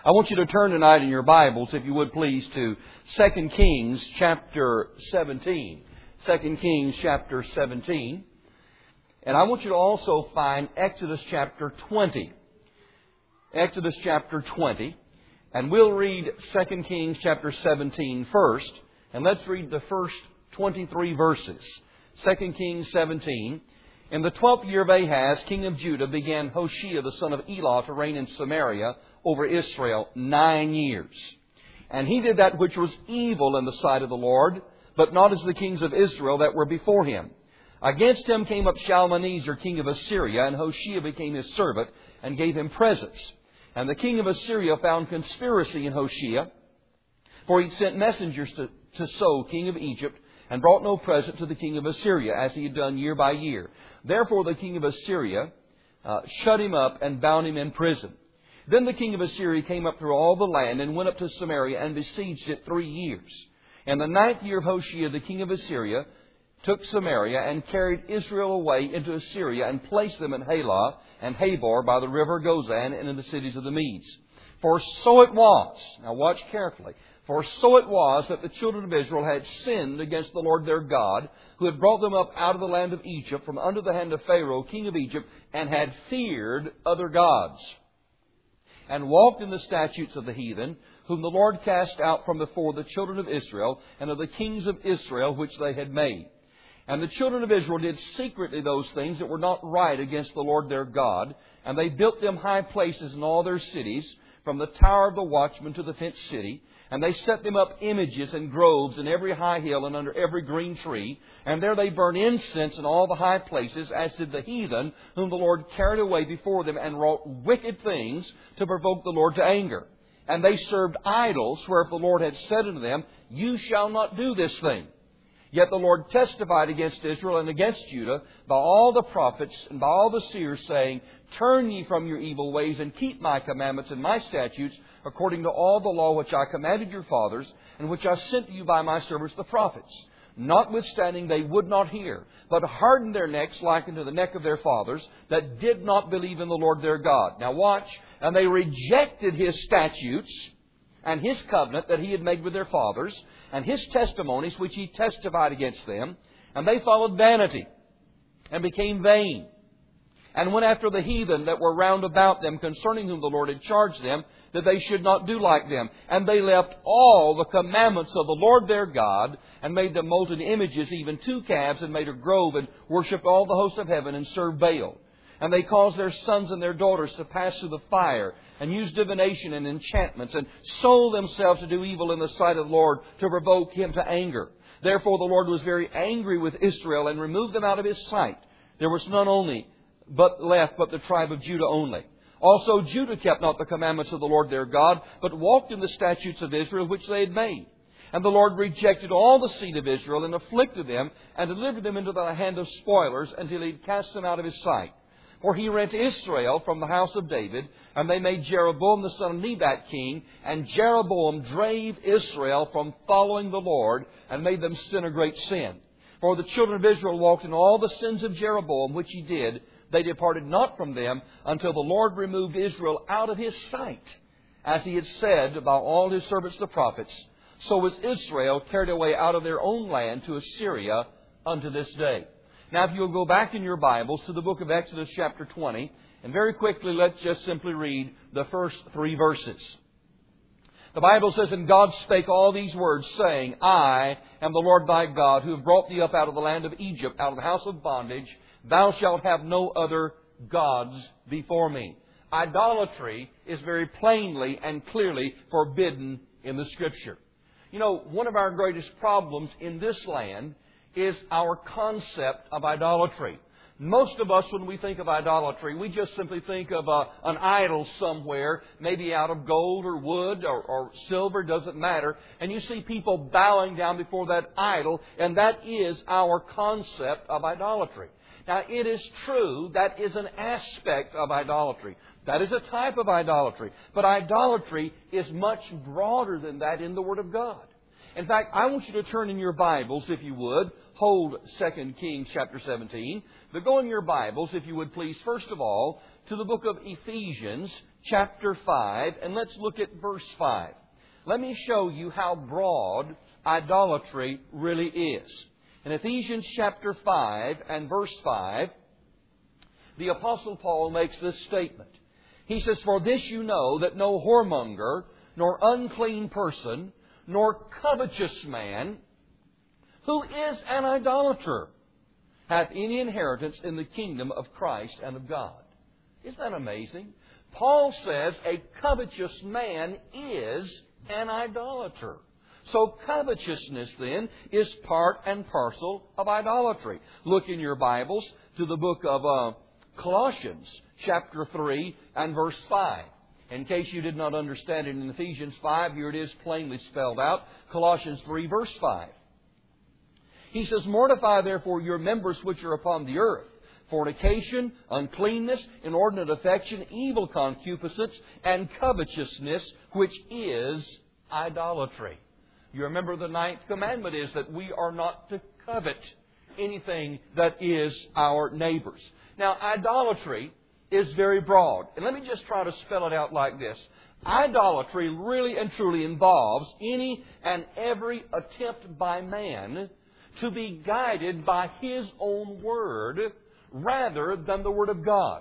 I want you to turn tonight in your Bibles, if you would please, to 2 Kings chapter 17. 2 Kings chapter 17. And I want you to also find Exodus chapter 20. Exodus chapter 20. And we'll read 2 Kings chapter 17 first. And let's read the first 23 verses. 2 Kings 17. In the 12th year of Ahaz, king of Judah, began Hoshea the son of Elah to reign in Samaria over Israel 9 years. And he did that which was evil in the sight of the Lord, but not as the kings of Israel that were before him. Against him came up Shalmaneser, king of Assyria, and Hoshea became his servant and gave him presents. And the king of Assyria found conspiracy in Hoshea, for he sent messengers to So, king of Egypt, and brought no present to the king of Assyria, as he had done year by year. Therefore the king of Assyria shut him up and bound him in prison. Then the king of Assyria came up through all the land and went up to Samaria and besieged it 3 years. And the 9th year of Hoshea, the king of Assyria, took Samaria and carried Israel away into Assyria and placed them in Halah and Habor by the river Gozan and in the cities of the Medes. For so it was, now watch carefully, for so it was that the children of Israel had sinned against the Lord their God, who had brought them up out of the land of Egypt from under the hand of Pharaoh, king of Egypt, and had feared other gods, and walked in the statutes of the heathen, whom the Lord cast out from before the children of Israel, and of the kings of Israel which they had made. And the children of Israel did secretly those things that were not right against the Lord their God, and they built them high places in all their cities, from the tower of the watchman to the fenced city. And they set them up images and groves in every high hill and under every green tree. And there they burned incense in all the high places, as did the heathen, whom the Lord carried away before them, and wrought wicked things to provoke the Lord to anger. And they served idols, whereof the Lord had said unto them, You shall not do this thing. Yet the Lord testified against Israel and against Judah by all the prophets and by all the seers, saying, Turn ye from your evil ways, and keep my commandments and my statutes, according to all the law which I commanded your fathers, and which I sent to you by my servants the prophets. Notwithstanding they would not hear, but hardened their necks like unto the neck of their fathers, that did not believe in the Lord their God. Now watch, and they rejected His statutes, and His covenant that He had made with their fathers, and His testimonies which He testified against them, and they followed vanity, and became vain, and went after the heathen that were round about them, concerning whom the Lord had charged them, that they should not do like them. And they left all the commandments of the Lord their God, and made them molten images, even 2 calves, and made a grove, and worshipped all the hosts of heaven, and served Baal. And they caused their sons and their daughters to pass through the fire, and used divination and enchantments, and sold themselves to do evil in the sight of the Lord, to provoke Him to anger. Therefore the Lord was very angry with Israel, and removed them out of His sight. There was none but the tribe of Judah only. Also Judah kept not the commandments of the Lord their God, but walked in the statutes of Israel which they had made. And the Lord rejected all the seed of Israel, and afflicted them, and delivered them into the hand of spoilers, until He had cast them out of His sight. For He rent Israel from the house of David, and they made Jeroboam the son of Nebat king, and Jeroboam drave Israel from following the Lord, and made them sin a great sin. For the children of Israel walked in all the sins of Jeroboam, which he did. They departed not from them, until the Lord removed Israel out of His sight, as He had said by all His servants the prophets. So was Israel carried away out of their own land to Assyria unto this day. Now, if you'll go back in your Bibles to the book of Exodus chapter 20, and very quickly let's just simply read the first 3 verses. The Bible says, And God spake all these words, saying, I am the Lord thy God, who have brought thee up out of the land of Egypt, out of the house of bondage. Thou shalt have no other gods before me. Idolatry is very plainly and clearly forbidden in the Scripture. You know, one of our greatest problems in this land is our concept of idolatry. Most of us, when we think of idolatry, we just simply think of an idol somewhere, maybe out of gold or wood or silver, doesn't matter. And you see people bowing down before that idol, and that is our concept of idolatry. Now, it is true that is an aspect of idolatry. That is a type of idolatry. But idolatry is much broader than that in the Word of God. In fact, I want you to turn in your Bibles, if you would. Hold 2 Kings chapter 17. But go in your Bibles, if you would please, first of all, to the book of Ephesians chapter 5, and let's look at verse 5. Let me show you how broad idolatry really is. In Ephesians chapter 5 and verse 5, the Apostle Paul makes this statement. He says, "For this you know, that no whoremonger, nor unclean person, nor covetous man, who is an idolater, hath any inheritance in the kingdom of Christ and of God." Isn't that amazing? Paul says a covetous man is an idolater. So covetousness then is part and parcel of idolatry. Look in your Bibles to the book of Colossians chapter 3 and verse 5. In case you did not understand it in Ephesians 5, here it is plainly spelled out. Colossians 3 verse 5. He says, "Mortify therefore your members which are upon the earth, fornication, uncleanness, inordinate affection, evil concupiscence, and covetousness, which is idolatry." You remember the 9th commandment is that we are not to covet anything that is our neighbor's. Now, idolatry is very broad. And let me just try to spell it out like this. Idolatry really and truly involves any and every attempt by man to be guided by his own word rather than the Word of God.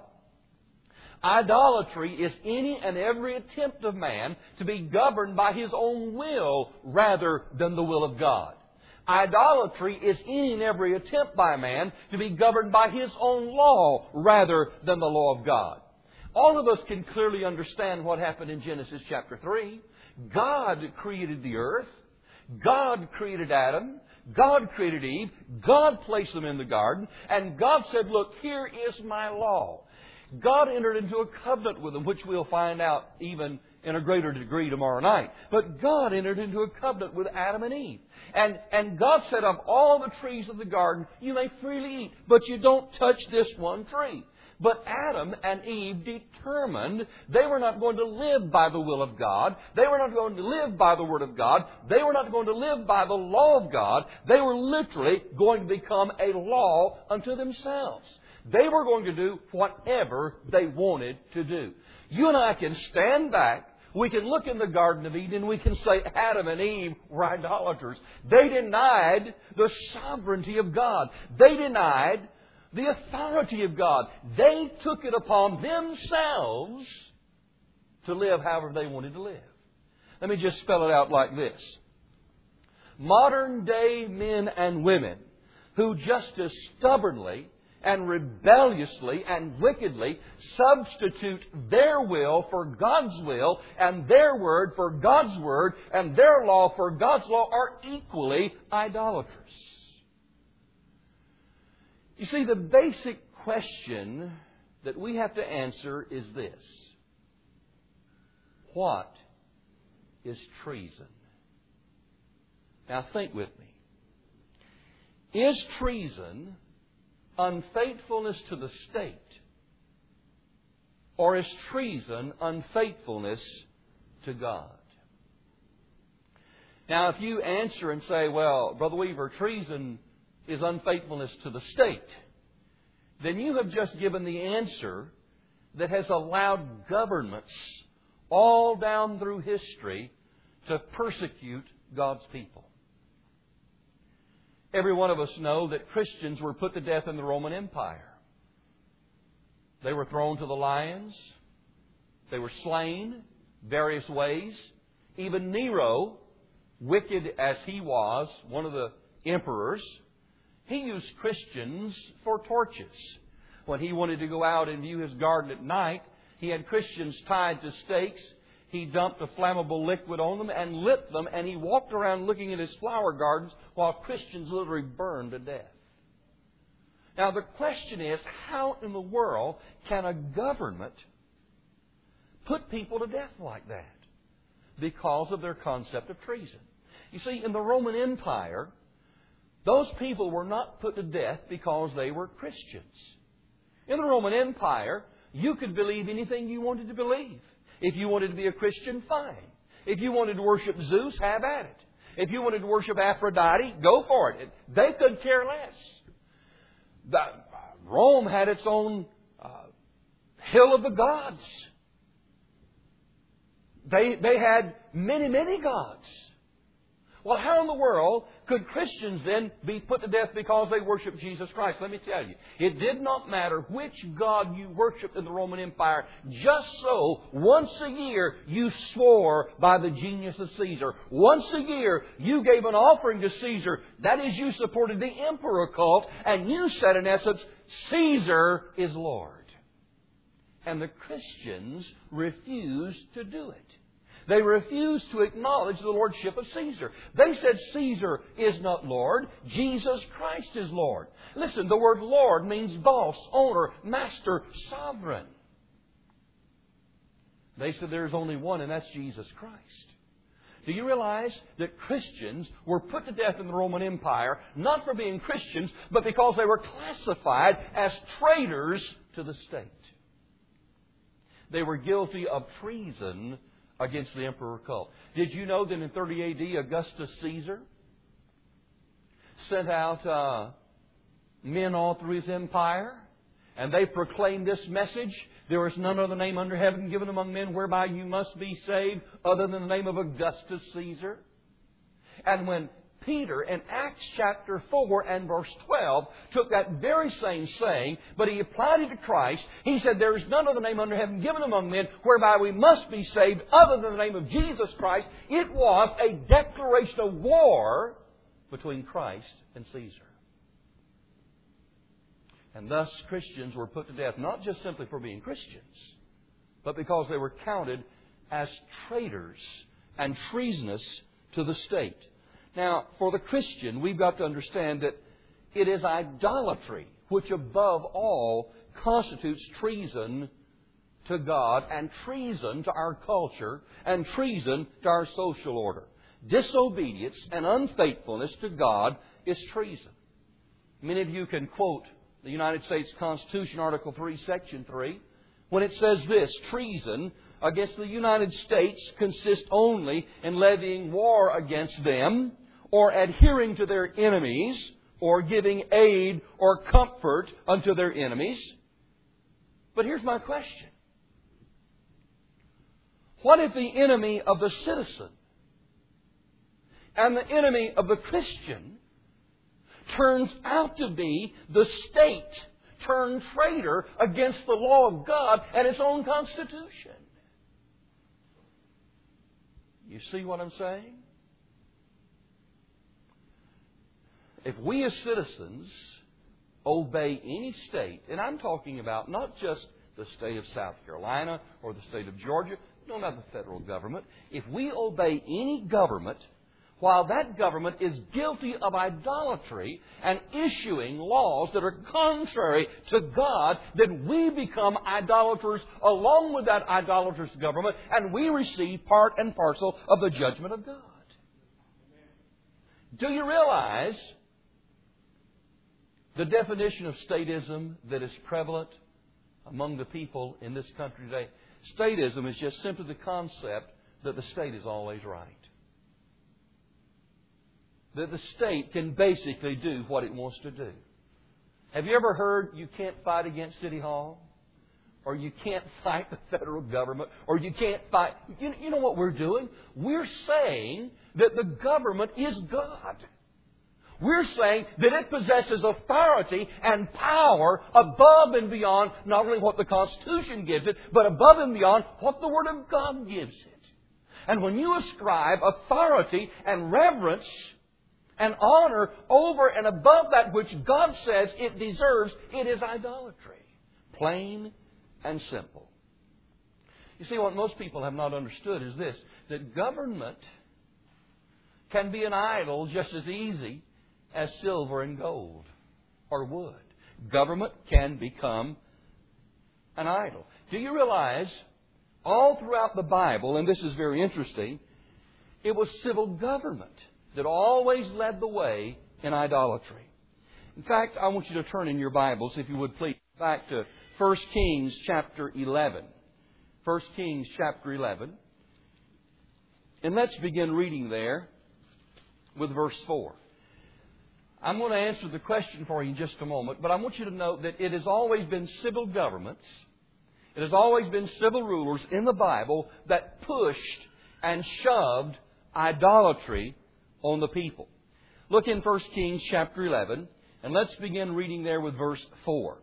Idolatry is any and every attempt of man to be governed by his own will rather than the will of God. Idolatry is any and every attempt by man to be governed by his own law rather than the law of God. All of us can clearly understand what happened in Genesis chapter 3. God created the earth. God created Adam. God created Eve. God placed them in the garden. And God said, "Look, here is my law." God entered into a covenant with them, which we'll find out even in a greater degree tomorrow night. But God entered into a covenant with Adam and Eve. And God said, "Of all the trees of the garden, you may freely eat, but you don't touch this one tree." But Adam and Eve determined they were not going to live by the will of God. They were not going to live by the Word of God. They were not going to live by the law of God. They were literally going to become a law unto themselves. They were going to do whatever they wanted to do. You and I can stand back. We can look in the Garden of Eden and we can say Adam and Eve were idolaters. They denied the sovereignty of God. They denied the authority of God. They took it upon themselves to live however they wanted to live. Let me just spell it out like this. Modern day men and women who just as stubbornly and rebelliously and wickedly substitute their will for God's will and their word for God's word and their law for God's law are equally idolaters. You see, the basic question that we have to answer is this. What is treason? Now think with me. Is treason unfaithfulness to the state? Or is treason unfaithfulness to God? Now, if you answer and say, "Well, Brother Weaver, treason is unfaithfulness to the state," then you have just given the answer that has allowed governments all down through history to persecute God's people. Every one of us know that Christians were put to death in the Roman Empire. They were thrown to the lions. They were slain various ways. Even Nero, wicked as he was, one of the emperors, he used Christians for torches. When he wanted to go out and view his garden at night, he had Christians tied to stakes. He dumped a flammable liquid on them and lit them, and he walked around looking at his flower gardens while Christians literally burned to death. Now the question is, how in the world can a government put people to death like that? Because of their concept of treason. You see, in the Roman Empire, those people were not put to death because they were Christians. In the Roman Empire, you could believe anything you wanted to believe. If you wanted to be a Christian, fine. If you wanted to worship Zeus, have at it. If you wanted to worship Aphrodite, go for it. They could care less. Rome had its own hill of the gods. They had many, many gods. Well, how in the world could Christians then be put to death because they worship Jesus Christ? Let me tell you, it did not matter which God you worshiped in the Roman Empire. Just so, once a year, you swore by the genius of Caesar. Once a year, you gave an offering to Caesar. That is, you supported the emperor cult, and you said, in essence, Caesar is Lord. And the Christians refused to do it. They refused to acknowledge the lordship of Caesar. They said Caesar is not Lord. Jesus Christ is Lord. Listen, the word Lord means boss, owner, master, sovereign. They said there's only one, and that's Jesus Christ. Do you realize that Christians were put to death in the Roman Empire not for being Christians, but because they were classified as traitors to the state? They were guilty of treason against the emperor cult. Did you know that in 30 A.D., Augustus Caesar sent out men all through his empire, and they proclaimed this message: there is none other name under heaven given among men whereby you must be saved other than the name of Augustus Caesar? And when Peter, in Acts chapter 4 and verse 12, took that very same saying, but he applied it to Christ. He said, there is none other name under heaven given among men whereby we must be saved other than the name of Jesus Christ. It was a declaration of war between Christ and Caesar. And thus Christians were put to death, not just simply for being Christians, but because they were counted as traitors and treasonous to the state. Now, for the Christian, we've got to understand that it is idolatry which above all constitutes treason to God and treason to our culture and treason to our social order. Disobedience and unfaithfulness to God is treason. Many of you can quote the United States Constitution, Article 3, Section 3, when it says this: treason against the United States consists only in levying war against them, or adhering to their enemies, or giving aid or comfort unto their enemies. But here's my question. What if the enemy of the citizen and the enemy of the Christian turns out to be the state turned traitor against the law of God and its own Constitution? You see what I'm saying? If we as citizens obey any state, and I'm talking about not just the state of South Carolina or the state of Georgia, no, not the federal government. If we obey any government, while that government is guilty of idolatry and issuing laws that are contrary to God, then we become idolaters along with that idolatrous government, and we receive part and parcel of the judgment of God. Do you realize the definition of statism that is prevalent among the people in this country today? Statism is just simply the concept that the state is always right. That the state can basically do what it wants to do. Have you ever heard you can't fight against City Hall? Or you can't fight the federal government? Or you can't fight... You know what we're doing? We're saying that the government is God. We're saying that it possesses authority and power above and beyond not only what the Constitution gives it, but above and beyond what the Word of God gives it. And when you ascribe authority and reverence and honor over and above that which God says it deserves, it is idolatry. Plain and simple. You see, what most people have not understood is this, that government can be an idol just as easy as silver and gold or wood. Government can become an idol. Do you realize all throughout the Bible, and this is very interesting, it was civil government that always led the way in idolatry. In fact, I want you to turn in your Bibles, if you would please, back to 1 Kings chapter 11. 1 Kings chapter 11. And let's begin reading there with verse 4. I'm going to answer the question for you in just a moment, but I want you to note that it has always been civil governments It has always been civil rulers in the Bible that pushed and shoved idolatry on the people. Look in 1 Kings chapter 11, and let's begin reading there with verse 4.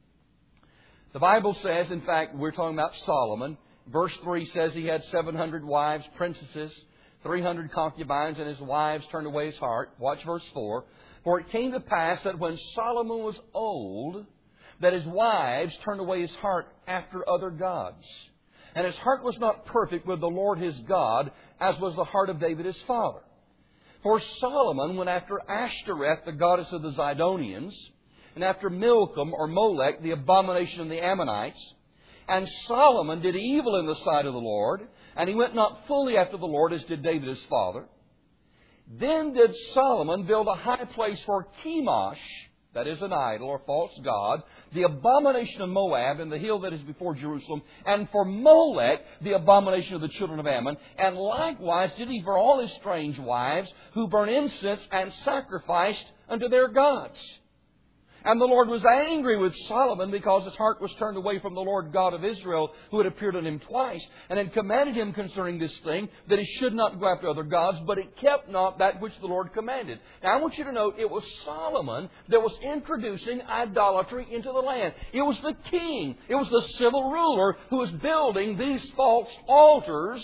The Bible says, in fact, we're talking about Solomon. Verse 3 says he had 700 wives, princesses, 300 concubines, and his wives turned away his heart. Watch verse 4. For it came to pass that when Solomon was old, that his wives turned away his heart after other gods. And his heart was not perfect with the Lord his God, as was the heart of David his father. For Solomon went after Ashtoreth, the goddess of the Zidonians, and after Milcom or Molech, the abomination of the Ammonites. And Solomon did evil in the sight of the Lord, and he went not fully after the Lord as did David his father. Then did Solomon build a high place for Chemosh, that is an idol or false god, the abomination of Moab in the hill that is before Jerusalem, and for Molech, the abomination of the children of Ammon. And likewise did he for all his strange wives, who burn incense and sacrificed unto their gods. And the Lord was angry with Solomon because his heart was turned away from the Lord God of Israel, who had appeared unto him twice, and had commanded him concerning this thing, that he should not go after other gods, but he kept not that which the Lord commanded. Now I want you to note, it was Solomon that was introducing idolatry into the land. It was the king, it was the civil ruler who was building these false altars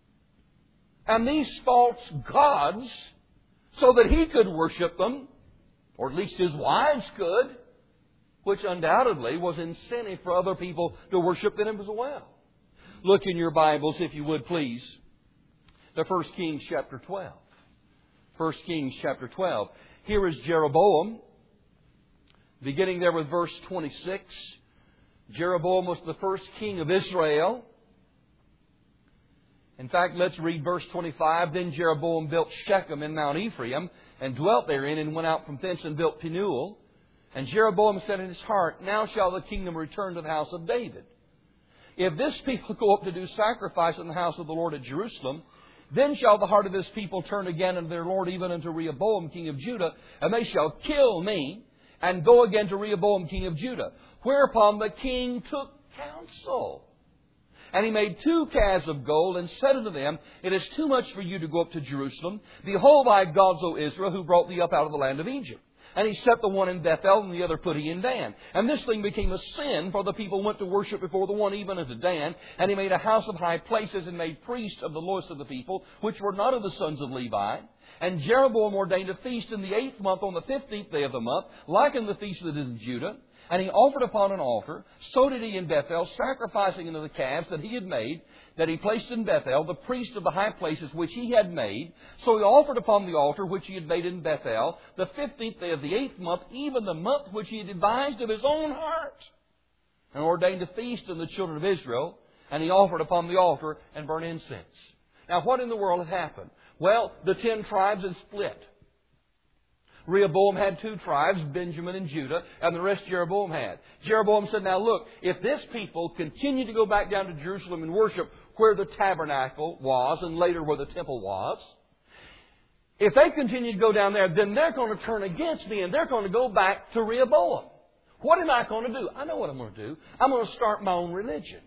and these false gods so that he could worship them, or at least his wives could, which undoubtedly was incentive for other people to worship them as well. Look in your Bibles, if you would please, to 1 Kings chapter 12. 1 Kings chapter 12. Here is Jeroboam, beginning there with verse 26. Jeroboam was the first king of Israel. In fact, let's read verse 25. Then Jeroboam built Shechem in Mount Ephraim, and dwelt therein, and went out from thence and built Penuel. And Jeroboam said in his heart, Now shall the kingdom return to the house of David. If this people go up to do sacrifice in the house of the Lord at Jerusalem, then shall the heart of this people turn again unto their Lord, even unto Rehoboam king of Judah, and they shall kill me, and go again to Rehoboam king of Judah. Whereupon the king took counsel. And he made 2 calves of gold, and said unto them, It is too much for you to go up to Jerusalem. Behold thy gods, O Israel, who brought thee up out of the land of Egypt. And he set the one in Bethel, and the other put he in Dan. And this thing became a sin, for the people went to worship before the one even unto Dan. And he made a house of high places, and made priests of the lowest of the people, which were not of the sons of Levi. And Jeroboam ordained a feast in the 8th month, on the 15th day of the month, like in the feast that is in Judah. And he offered upon an altar, so did he in Bethel, sacrificing unto the calves that he had made, that he placed in Bethel, the priest of the high places which he had made. So he offered upon the altar which he had made in Bethel, the 15th day of the 8th month, even the month which he had devised of his own heart, and ordained a feast in the children of Israel, and he offered upon the altar and burnt incense. Now what in the world had happened? Well, the 10 tribes had split. Rehoboam had 2 tribes, Benjamin and Judah, and the rest Jeroboam had. Jeroboam said, Now look, if this people continue to go back down to Jerusalem and worship where the tabernacle was and later where the temple was, if they continue to go down there, then they're going to turn against me and they're going to go back to Rehoboam. What am I going to do? I know what I'm going to do. I'm going to start my own religion.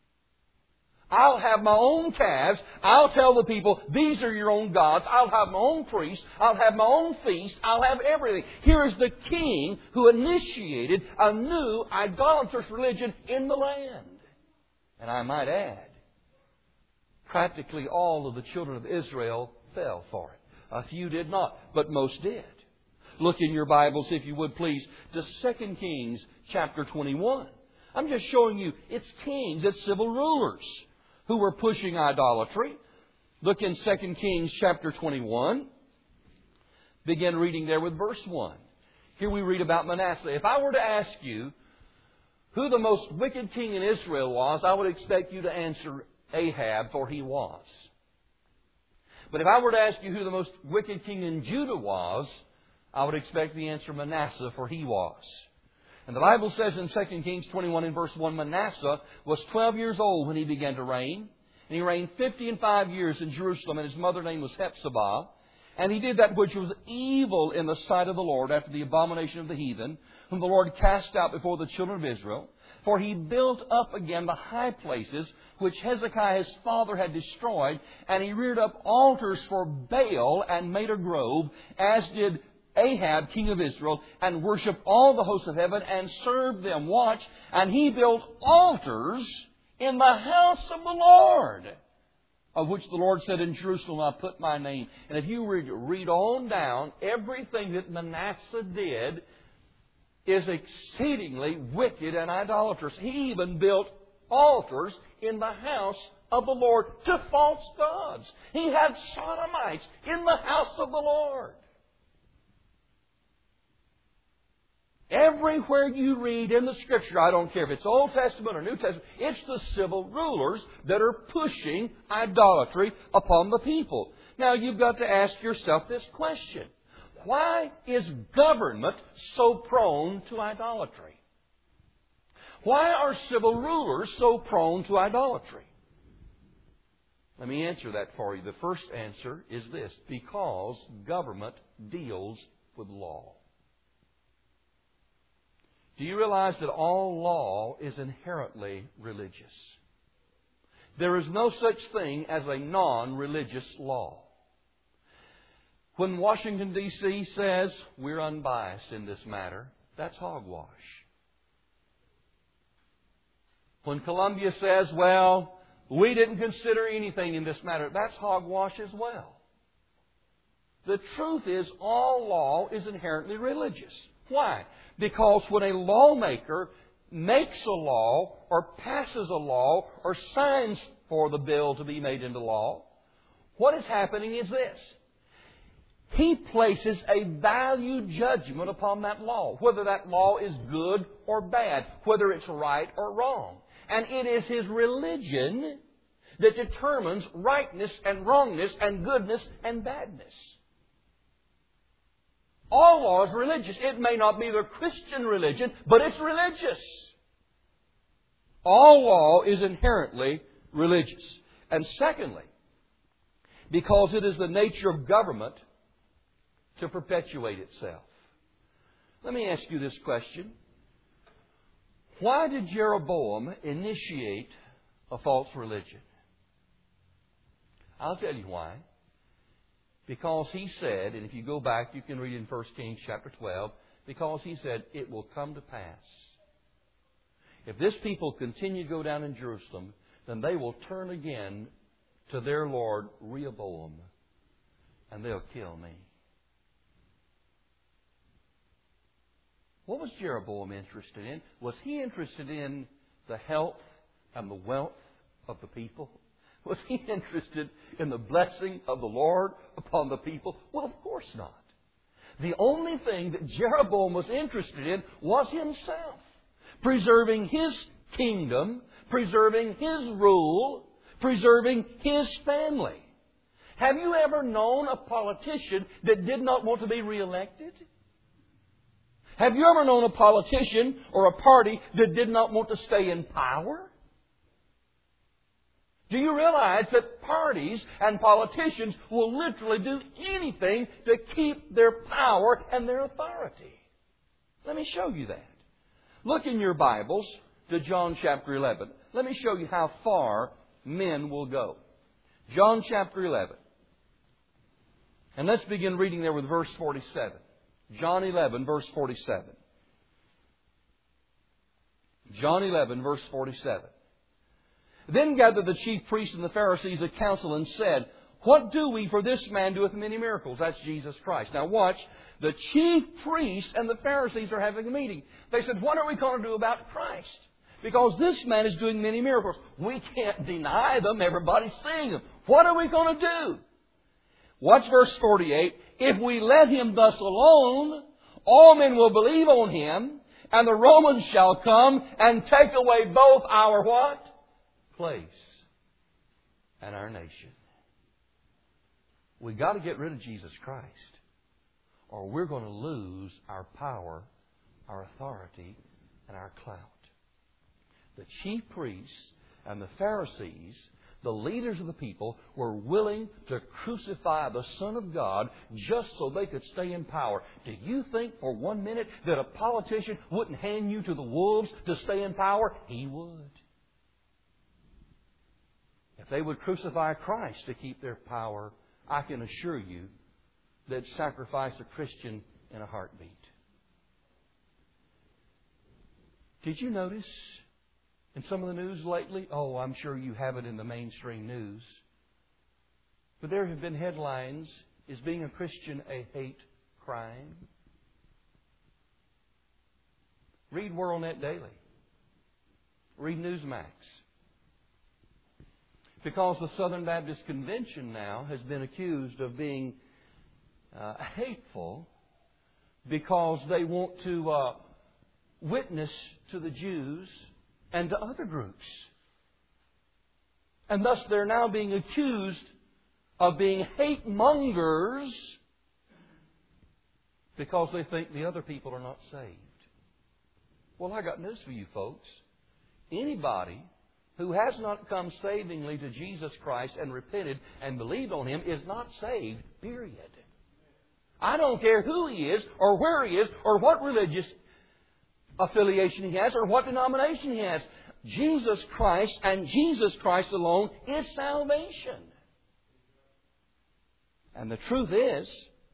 I'll have my own calves. I'll tell the people, these are your own gods. I'll have my own priests. I'll have my own feast. I'll have everything. Here is the king who initiated a new idolatrous religion in the land. And I might add, practically all of the children of Israel fell for it. A few did not, but most did. Look in your Bibles, if you would please, to 2 Kings chapter 21. I'm just showing you, it's kings, it's civil rulers who were pushing idolatry. Look in 2 Kings chapter 21. Begin reading there with verse 1. Here we read about Manasseh. If I were to ask you who the most wicked king in Israel was, I would expect you to answer Ahab, for he was. But if I were to ask you who the most wicked king in Judah was, I would expect the answer Manasseh, for he was. And the Bible says in 2 Kings 21 in verse 1, Manasseh was 12 years old when he began to reign. And he reigned 55 years in Jerusalem, and his mother's name was Hephzibah. And he did that which was evil in the sight of the Lord after the abomination of the heathen, whom the Lord cast out before the children of Israel. For he built up again the high places which Hezekiah his father had destroyed, and he reared up altars for Baal and made a grove, as did Ahab, king of Israel, and worshipped all the hosts of heaven and served them. Watch. And he built altars in the house of the Lord, of which the Lord said, in Jerusalem I put my name. And if you read on down, everything that Manasseh did is exceedingly wicked and idolatrous. He even built altars in the house of the Lord to false gods. He had sodomites in the house of the Lord. Everywhere you read in the Scripture, I don't care if it's Old Testament or New Testament, it's the civil rulers that are pushing idolatry upon the people. Now, you've got to ask yourself this question. Why is government so prone to idolatry? Why are civil rulers so prone to idolatry? Let me answer that for you. The first answer is this: because government deals with law. Do you realize that all law is inherently religious? There is no such thing as a non-religious law. When Washington, D.C. says we're unbiased in this matter, that's hogwash. When Columbia says, well, we didn't consider anything in this matter, that's hogwash as well. The truth is, all law is inherently religious. Why? Because when a lawmaker makes a law or passes a law or signs for the bill to be made into law, what is happening is this. He places a value judgment upon that law, whether that law is good or bad, whether it's right or wrong. And it is his religion that determines rightness and wrongness and goodness and badness. All law is religious. It may not be the Christian religion, but it's religious. All law is inherently religious. And secondly, because it is the nature of government to perpetuate itself. Let me ask you this question. Why did Jeroboam initiate a false religion? I'll tell you why. Because he said, and if you go back, you can read in 1 Kings chapter 12, because he said, it will come to pass. If this people continue to go down in Jerusalem, then they will turn again to their Lord Rehoboam, and they'll kill me. What was Jeroboam interested in? Was he interested in the health and the wealth of the people? Was he interested in the blessing of the Lord upon the people? Well, of course not. The only thing that Jeroboam was interested in was himself. Preserving his kingdom, preserving his rule, preserving his family. Have you ever known a politician that did not want to be reelected? Have you ever known a politician or a party that did not want to stay in power? Do you realize that parties and politicians will literally do anything to keep their power and their authority? Let me show you that. Look in your Bibles to John chapter 11. Let me show you how far men will go. John chapter 11. And let's begin reading there with verse 47. John 11, verse 47. John 11, verse 47. Then gathered the chief priests and the Pharisees a council and said, what do we, for this man doeth many miracles? That's Jesus Christ. Now watch, the chief priests and the Pharisees are having a meeting. They said, what are we going to do about Christ? Because this man is doing many miracles. We can't deny them. Everybody's seeing them. What are we going to do? Watch verse 48. If we let him thus alone, all men will believe on him, and the Romans shall come and take away both our what? Place and our nation. We've got to get rid of Jesus Christ, or we're going to lose our power, our authority, and our clout. The chief priests and the Pharisees, the leaders of the people were willing to crucify the Son of God just so they could stay in power. Do you think for 1 minute that a politician wouldn't hand you to the wolves to stay in power? He would. If they would crucify Christ to keep their power, I can assure you they'd sacrifice a Christian in a heartbeat. Did you notice in some of the news lately? Oh, I'm sure you have it in the mainstream news. But there have been headlines, is being a Christian a hate crime? Read WorldNet Daily. Read Newsmax. Because the Southern Baptist Convention now has been accused of being hateful because they want to witness to the Jews and to other groups. And thus they're now being accused of being hate mongers because they think the other people are not saved. Well, I got news for you folks. Anybody who has not come savingly to Jesus Christ and repented and believed on Him is not saved, period. I don't care who he is or where he is or what religious affiliation he has or what denomination he has. Jesus Christ and Jesus Christ alone is salvation. And the truth is,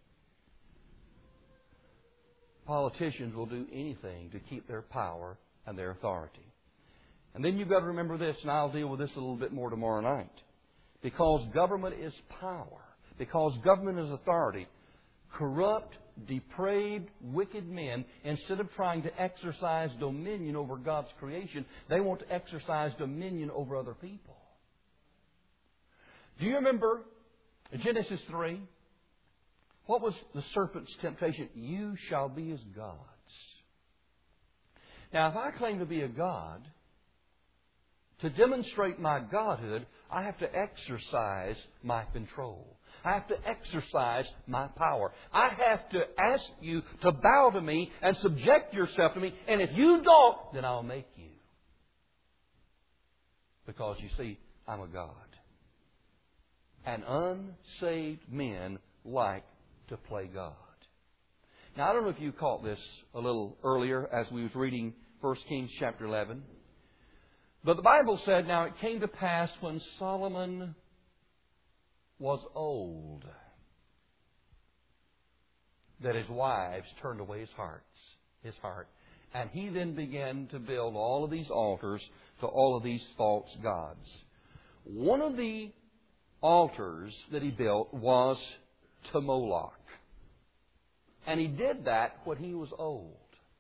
politicians will do anything to keep their power and their authority. And then you've got to remember this, and I'll deal with this a little bit more tomorrow night. Because government is power, because government is authority, corrupt, depraved, wicked men, instead of trying to exercise dominion over God's creation, they want to exercise dominion over other people. Do you remember Genesis 3? What was the serpent's temptation? You shall be as gods. Now, if I claim to be a god, to demonstrate my godhood, I have to exercise my control. I have to exercise my power. I have to ask you to bow to me and subject yourself to me. And if you don't, then I'll make you. Because you see, I'm a God. And unsaved men like to play God. Now, I don't know if you caught this a little earlier as we was reading 1 Kings chapter 11. But the Bible said, now it came to pass when Solomon was old that his wives turned away his heart. And he then began to build all of these altars to all of these false gods. One of the altars that he built was to Moloch. And he did that when he was old.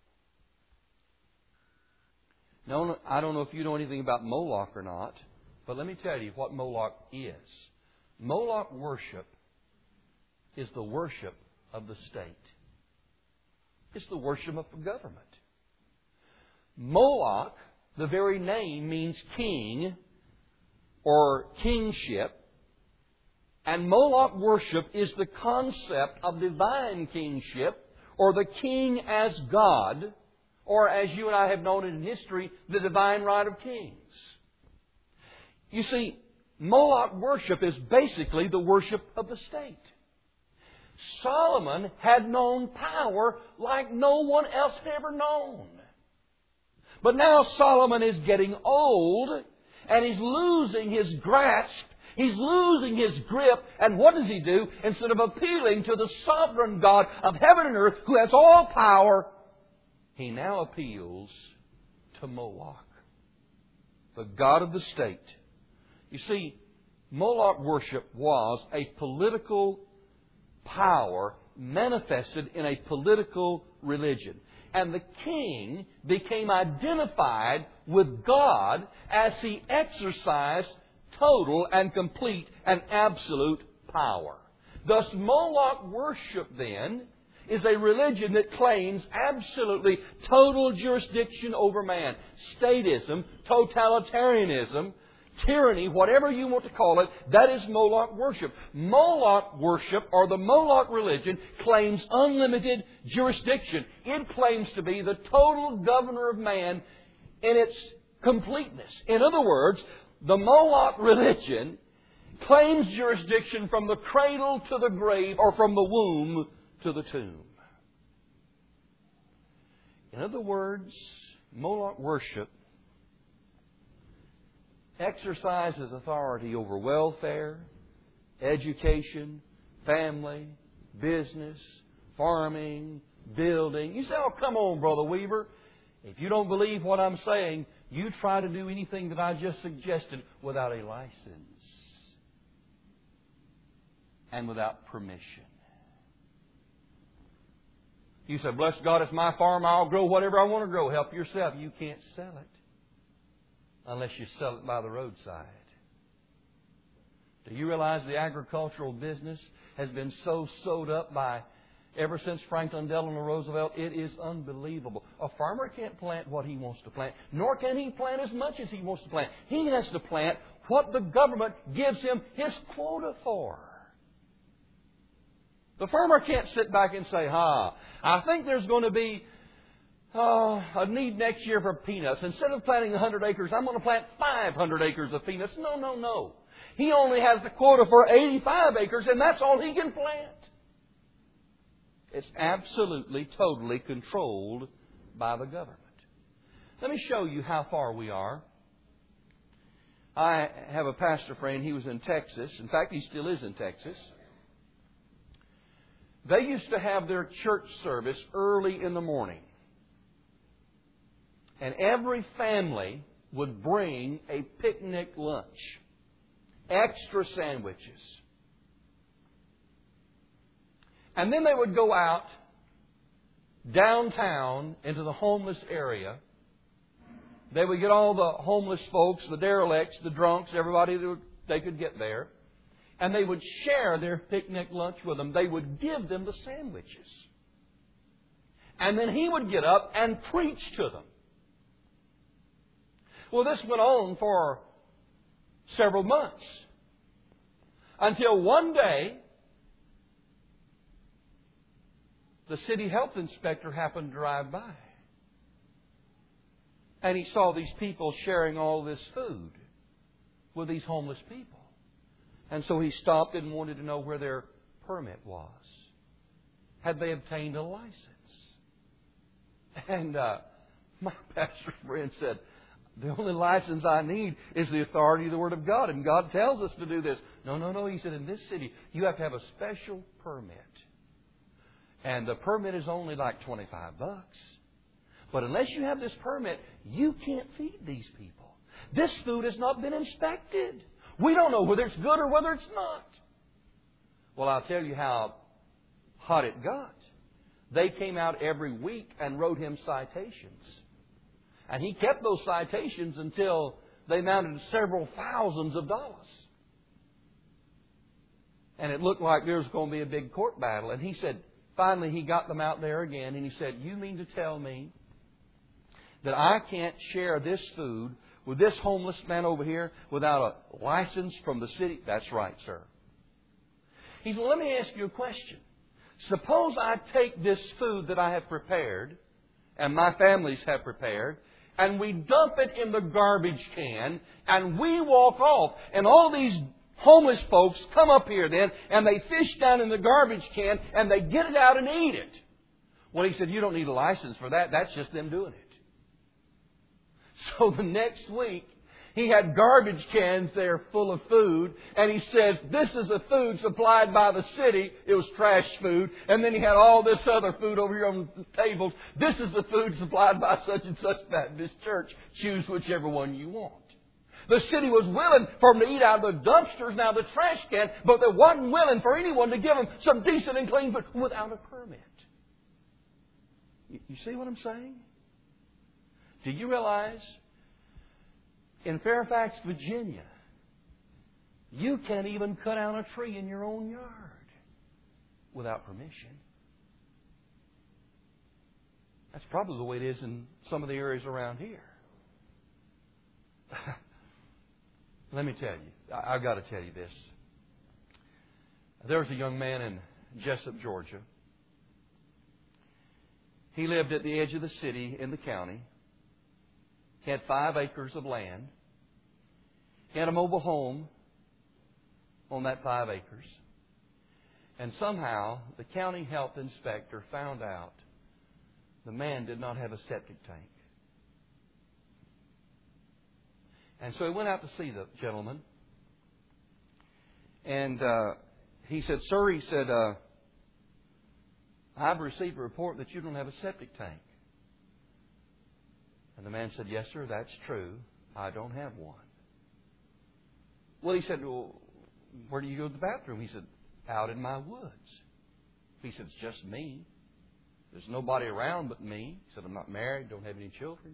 Now, I don't know if you know anything about Moloch or not, but let me tell you what Moloch is. Moloch worship is the worship of the state. It's the worship of the government. Moloch, the very name means king or kingship. And Moloch worship is the concept of divine kingship or the king as God, or as you and I have known it in history, the divine right of kings. You see, Moloch worship is basically the worship of the state. Solomon had known power like no one else had ever known. But now Solomon is getting old and he's losing his grasp. He's losing his grip. And what does he do? Instead of appealing to the sovereign God of heaven and earth who has all power, he now appeals to Moloch, the god of the state. You see, Moloch worship was a political power manifested in a political religion. And the king became identified with God as he exercised total and complete and absolute power. Thus, Moloch worship then is a religion that claims absolutely total jurisdiction over man. Statism, totalitarianism, tyranny, whatever you want to call it, that is Moloch worship. Moloch worship, or the Moloch religion, claims unlimited jurisdiction. It claims to be the total governor of man in its completeness. In other words, The Moloch religion claims jurisdiction from the cradle to the grave or from the womb to the tomb. In other words, Moloch worship exercises authority over welfare, education, family, business, farming, building. You say, oh, come on, Brother Weaver. If you don't believe what I'm saying, you try to do anything that I just suggested without a license and without permission. You say, bless God, it's my farm. I'll grow whatever I want to grow. Help yourself. You can't sell it unless you sell it by the roadside. Do you realize the agricultural business has been so sewed up by ever since Franklin Delano Roosevelt? It is unbelievable. A farmer can't plant what he wants to plant, nor can he plant as much as he wants to plant. He has to plant what the government gives him his quota for. The farmer can't sit back and say, I think there's going to be a need next year for peanuts. Instead of planting 100 acres, I'm going to plant 500 acres of peanuts. No. He only has the quota for 85 acres, and that's all he can plant. It's absolutely, totally controlled by the government. Let me show you how far we are. I have a pastor friend. He was in Texas. In fact, he still is in Texas. They used to have their church service early in the morning. And every family would bring a picnic lunch. Extra sandwiches. And then they would go out downtown into the homeless area. They would get all the homeless folks, the derelicts, the drunks, everybody that they could get there. And they would share their picnic lunch with them. They would give them the sandwiches. And then he would get up and preach to them. Well, this went on for several months. Until one day, the city health inspector happened to drive by. And he saw these people sharing all this food with these homeless people. And so he stopped and wanted to know where their permit was. Had they obtained a license? And my pastor friend said, the only license I need is the authority of the Word of God. And God tells us to do this. No. He said, in this city, you have to have a special permit. And the permit is only like $25. But unless you have this permit, you can't feed these people. This food has not been inspected. We don't know whether it's good or whether it's not. Well, I'll tell you how hot it got. They came out every week and wrote him citations. And he kept those citations until they amounted to several thousands of dollars. And it looked like there was going to be a big court battle. And he said, finally he got them out there again. And he said, you mean to tell me that I can't share this food with this homeless man over here without a license from the city? That's right, sir. He said, well, let me ask you a question. Suppose I take this food that I have prepared and my families have prepared, and we dump it in the garbage can, and we walk off, and all these homeless folks come up here then, and they fish down in the garbage can, and they get it out and eat it. Well, he said, you don't need a license for that. That's just them doing it. So the next week, he had garbage cans there full of food. And he says, this is the food supplied by the city. It was trash food. And then he had all this other food over here on the tables. This is the food supplied by such and such Baptist church. Choose whichever one you want. The city was willing for them to eat out of the dumpsters, now the trash can, but they wasn't willing for anyone to give them some decent and clean food without a permit. You see what I'm saying? Do you realize in Fairfax, Virginia, you can't even cut down a tree in your own yard without permission? That's probably the way it is in some of the areas around here. Let me tell you, I've got to tell you this. There was a young man in Jessup, Georgia. He lived at the edge of the city in the county. He had 5 acres of land. He had a mobile home on that 5 acres. And somehow the county health inspector found out the man did not have a septic tank. And so he went out to see the gentleman. And he said, "Sir," he said, "I've received a report that you don't have a septic tank." And the man said, "Yes, sir, that's true. I don't have one." Well, he said, "Well, where do you go to the bathroom?" He said, "Out in my woods." He said, "It's just me. There's nobody around but me." He said, "I'm not married, don't have any children."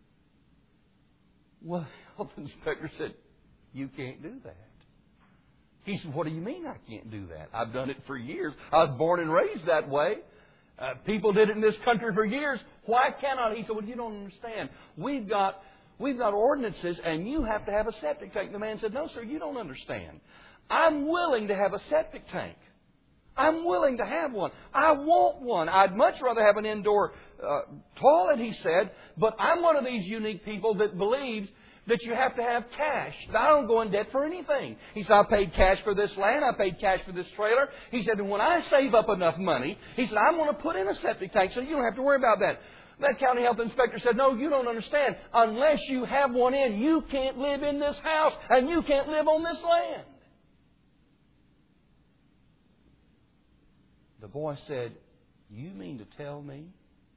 Well, the health inspector said, "You can't do that." He said, "What do you mean I can't do that? I've done it for years. I was born and raised that way. People did it in this country for years. Why can't I?" He said, "Well, you don't understand. We've got ordinances, and you have to have a septic tank." The man said, "No, sir, you don't understand. I'm willing to have a septic tank. I'm willing to have one. I want one. I'd much rather have an indoor toilet," he said, "but I'm one of these unique people that believes that you have to have cash. I don't go in debt for anything." He said, "I paid cash for this land. I paid cash for this trailer." He said, "And when I save up enough money," he said, "I'm going to put in a septic tank so you don't have to worry about that." That county health inspector said, "No, you don't understand. Unless you have one in, you can't live in this house and you can't live on this land." The boy said, "You mean to tell me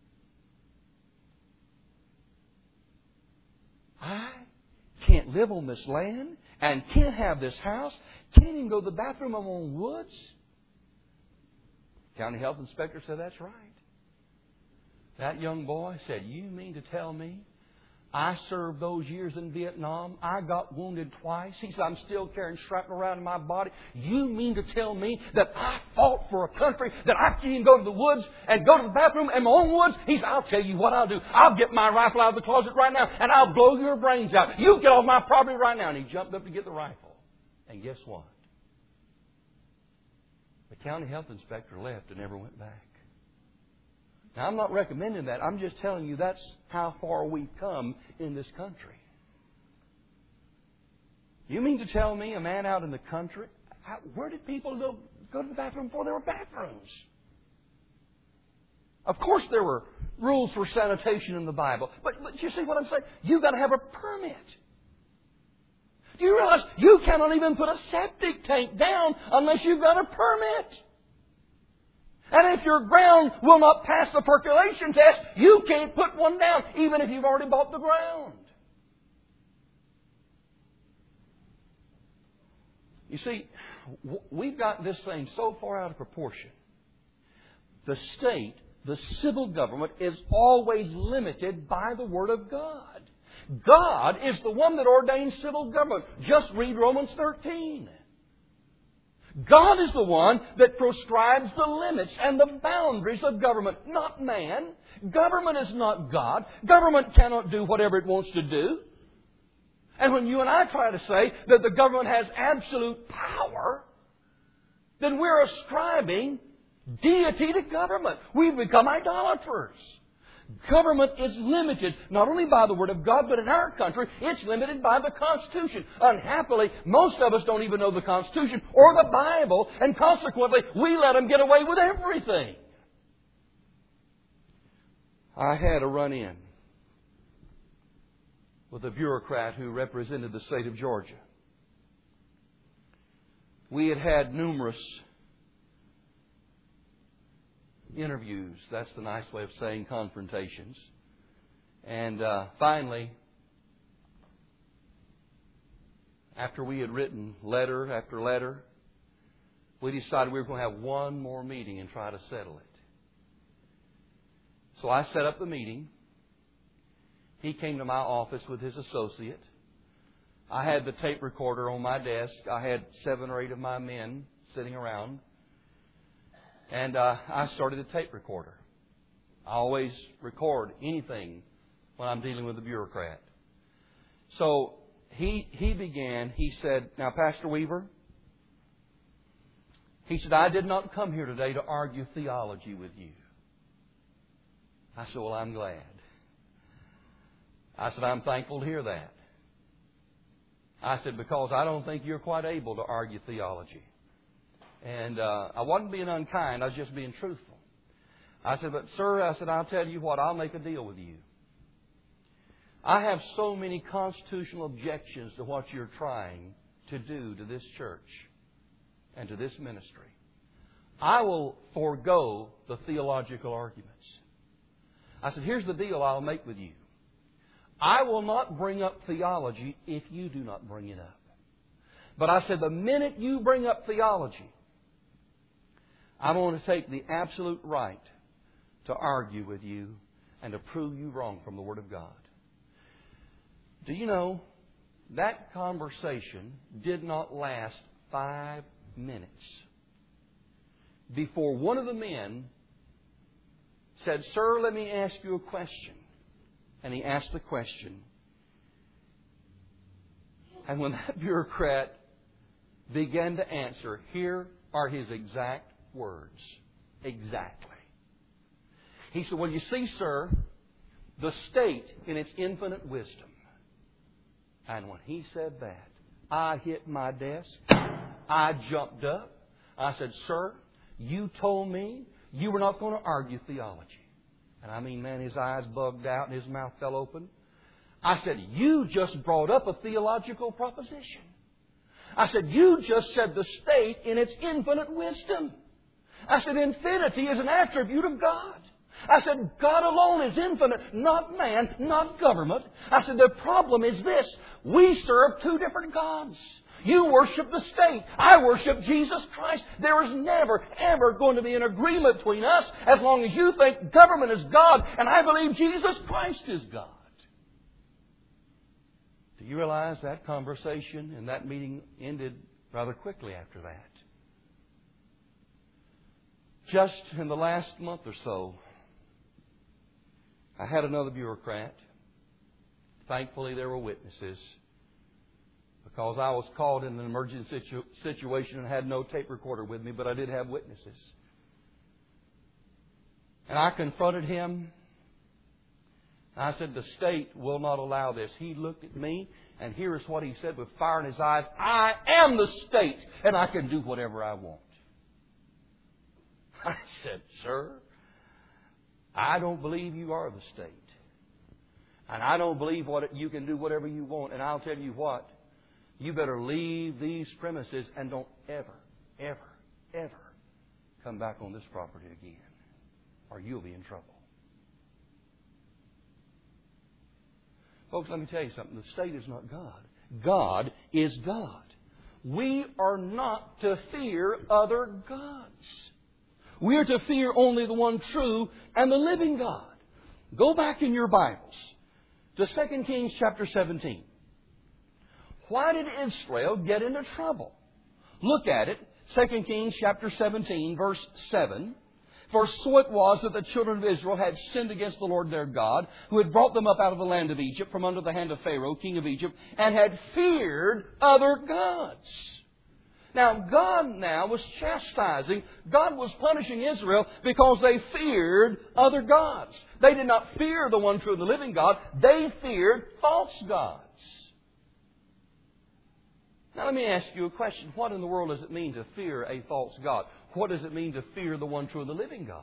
I can't live on this land and can't have this house, can't even go to the bathroom in my own woods?" County health inspector said, "That's right." That young boy said, "You mean to tell me I served those years in Vietnam? I got wounded twice." He said, "I'm still carrying shrapnel around in my body. You mean to tell me that I fought for a country that I can't even go to the woods and go to the bathroom in my own woods?" He said, "I'll tell you what I'll do. I'll get my rifle out of the closet right now and I'll blow your brains out. You get off my property right now." And he jumped up to get the rifle. And guess what? The county health inspector left and never went back. Now, I'm not recommending that. I'm just telling you that's how far we've come in this country. You mean to tell me a man out in the country, where did people go to the bathroom before there were bathrooms? Of course there were rules for sanitation in the Bible. But you see what I'm saying? You've got to have a permit. Do you realize you cannot even put a septic tank down unless you've got a permit? And if your ground will not pass the percolation test, you can't put one down, even if you've already bought the ground. You see, we've got this thing so far out of proportion. The state, the civil government, is always limited by the Word of God. God is the one that ordains civil government. Just read Romans 13. God is the one that prescribes the limits and the boundaries of government, not man. Government is not God. Government cannot do whatever it wants to do. And when you and I try to say that the government has absolute power, then we're ascribing deity to government. We've become idolaters. Government is limited not only by the Word of God, but in our country, it's limited by the Constitution. Unhappily, most of us don't even know the Constitution or the Bible, and consequently, we let them get away with everything. I had a run-in with a bureaucrat who represented the state of Georgia. We had had numerous interviews. That's the nice way of saying confrontations. And finally, after we had written letter after letter, we decided we were going to have one more meeting and try to settle it. So I set up the meeting. He came to my office with his associate. I had the tape recorder on my desk. I had 7 or 8 of my men sitting around. And I started a tape recorder. I always record anything when I'm dealing with a bureaucrat. So he began, he said, "Now, Pastor Weaver," he said, "I did not come here today to argue theology with you." I said, "Well, I'm glad." I said, "I'm thankful to hear that." I said, because I don't think you're quite able to argue theology. And I wasn't being unkind. I was just being truthful. I said, but sir, I said, I'll tell you what, I'll make a deal with you. I have so many constitutional objections to what you're trying to do to this church and to this ministry. I will forego the theological arguments. I said, here's the deal I'll make with you. I will not bring up theology if you do not bring it up. But I said, the minute you bring up theology, I'm going to take the absolute right to argue with you and to prove you wrong from the Word of God. Do you know, that conversation did not last 5 minutes before one of the men said, sir, let me ask you a question. And he asked the question. And when that bureaucrat began to answer, here are his exact words. Exactly. He said, well, you see, sir, the state in its infinite wisdom. And when he said that, I hit my desk. I jumped up. I said, sir, you told me you were not going to argue theology. And I mean, man, his eyes bugged out and his mouth fell open. I said, you just brought up a theological proposition. I said, you just said the state in its infinite wisdom. I said, infinity is an attribute of God. I said, God alone is infinite, not man, not government. I said, the problem is this. We serve two different gods. You worship the state. I worship Jesus Christ. There is never, ever going to be an agreement between us as long as you think government is God and I believe Jesus Christ is God. Do you realize that conversation and that meeting ended rather quickly after that? Just in the last month or so, I had another bureaucrat. Thankfully, there were witnesses because I was called in an emergency situation and had no tape recorder with me, but I did have witnesses. And I confronted him. I said, the state will not allow this. He looked at me, and here is what he said with fire in his eyes. I am the state, and I can do whatever I want. I said, sir, I don't believe you are the state. And I don't believe you can do whatever you want. And I'll tell you what, you better leave these premises and don't ever, ever, ever come back on this property again, or you'll be in trouble. Folks, let me tell you something. The state is not God. God is God. We are not to fear other gods. We are to fear only the one true and the living God. Go back in your Bibles to 2 Kings chapter 17. Why did Israel get into trouble? Look at it. 2 Kings chapter 17, verse 7. For so it was that the children of Israel had sinned against the Lord their God, who had brought them up out of the land of Egypt from under the hand of Pharaoh, king of Egypt, and had feared other gods. Now, God now was chastising, God was punishing Israel because they feared other gods. They did not fear the one true and the living God. They feared false gods. Now, let me ask you a question. What in the world does it mean to fear a false God? What does it mean to fear the one true and the living God?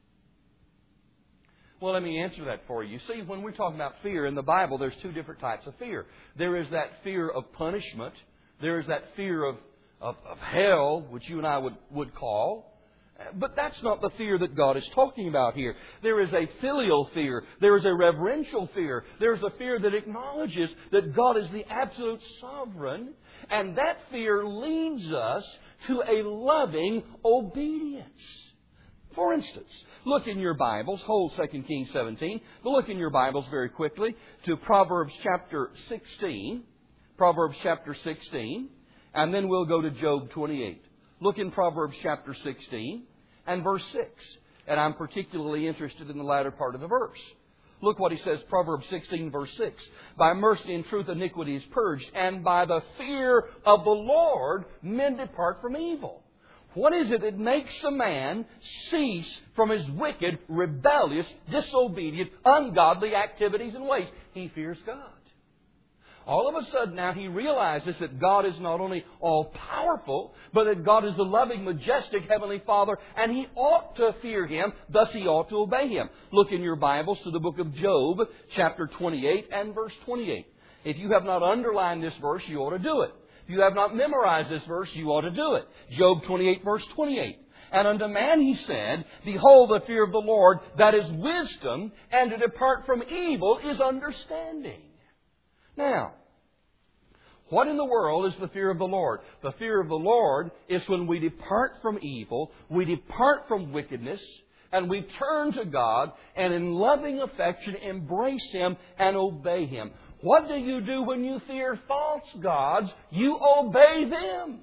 Well, let me answer that for you. You see, when we're talking about fear in the Bible, there's two different types of fear. There is that fear of punishment. There is that fear of hell, which you and I would call. But that's not the fear that God is talking about here. There is a filial fear. There is a reverential fear. There is a fear that acknowledges that God is the absolute sovereign. And that fear leads us to a loving obedience. For instance, look in your Bibles, hold 2 Kings 17, but look in your Bibles very quickly to Proverbs chapter 16. Proverbs chapter 16. And then we'll go to Job 28. Look in Proverbs chapter 16 and verse 6. And I'm particularly interested in the latter part of the verse. Look what he says, Proverbs 16 verse 6. By mercy and truth iniquity is purged, and by the fear of the Lord men depart from evil. What is it that makes a man cease from his wicked, rebellious, disobedient, ungodly activities and ways? He fears God. All of a sudden now he realizes that God is not only all-powerful, but that God is the loving, majestic Heavenly Father, and he ought to fear Him, thus he ought to obey Him. Look in your Bibles to the book of Job, chapter 28 and verse 28. If you have not underlined this verse, you ought to do it. If you have not memorized this verse, you ought to do it. Job 28, verse 28. And unto man he said, Behold, the fear of the Lord, that is wisdom, and to depart from evil is understanding. Now, what in the world is the fear of the Lord? The fear of the Lord is when we depart from evil, we depart from wickedness, and we turn to God and in loving affection embrace Him and obey Him. What do you do when you fear false gods? You obey them.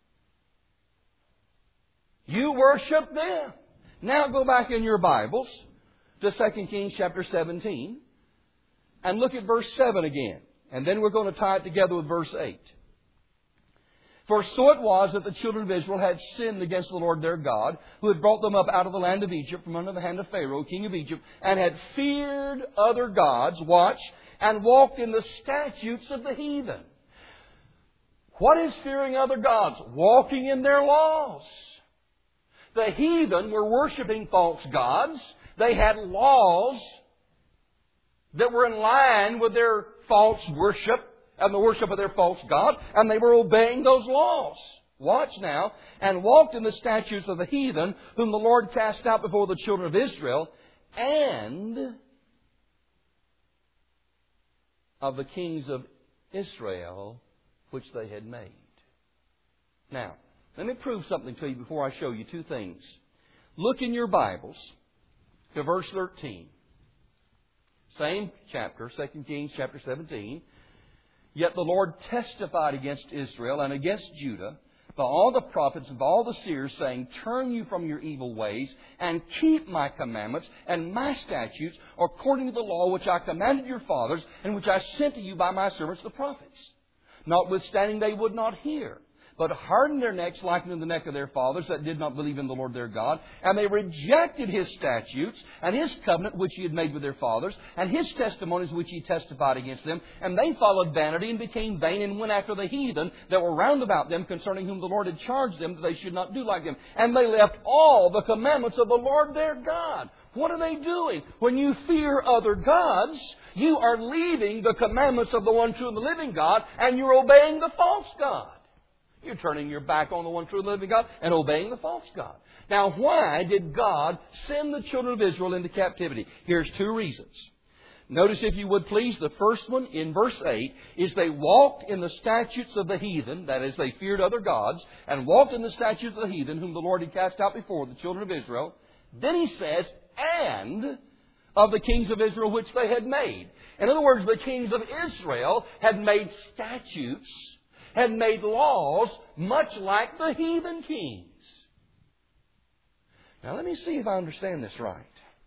You worship them. Now go back in your Bibles to 2 Kings chapter 17 and look at verse 7 again. And then we're going to tie it together with verse 8. For so it was that the children of Israel had sinned against the Lord their God, who had brought them up out of the land of Egypt from under the hand of Pharaoh, king of Egypt, and had feared other gods, watch, and walked in the statutes of the heathen. What is fearing other gods? Walking in their laws. The heathen were worshiping false gods. They had laws that were in line with their false worship and the worship of their false god, and they were obeying those laws. Watch now. And walked in the statutes of the heathen, whom the Lord cast out before the children of Israel, and of the kings of Israel, which they had made. Now, let me prove something to you before I show you two things. Look in your Bibles to verse 13. Same chapter, 2 Kings chapter 17. Yet the Lord testified against Israel and against Judah by all the prophets and by all the seers, saying, Turn you from your evil ways, and keep my commandments and my statutes, according to the law which I commanded your fathers, and which I sent to you by my servants the prophets. Notwithstanding they would not hear, but hardened their necks like unto the neck of their fathers that did not believe in the Lord their God. And they rejected His statutes and His covenant which He had made with their fathers, and His testimonies which He testified against them. And they followed vanity and became vain, and went after the heathen that were round about them, concerning whom the Lord had charged them that they should not do like them. And they left all the commandments of the Lord their God. What are they doing? When you fear other gods, you are leaving the commandments of the one true and the living God, and you're obeying the false god. You're turning your back on the one true and living God and obeying the false god. Now, why did God send the children of Israel into captivity? Here's two reasons. Notice, if you would please, the first one in verse 8 is they walked in the statutes of the heathen, that is, they feared other gods, and walked in the statutes of the heathen, whom the Lord had cast out before the children of Israel. Then He says, and of the kings of Israel which they had made. In other words, the kings of Israel had made statutes, had made laws much like the heathen kings. Now let me see if I understand this right.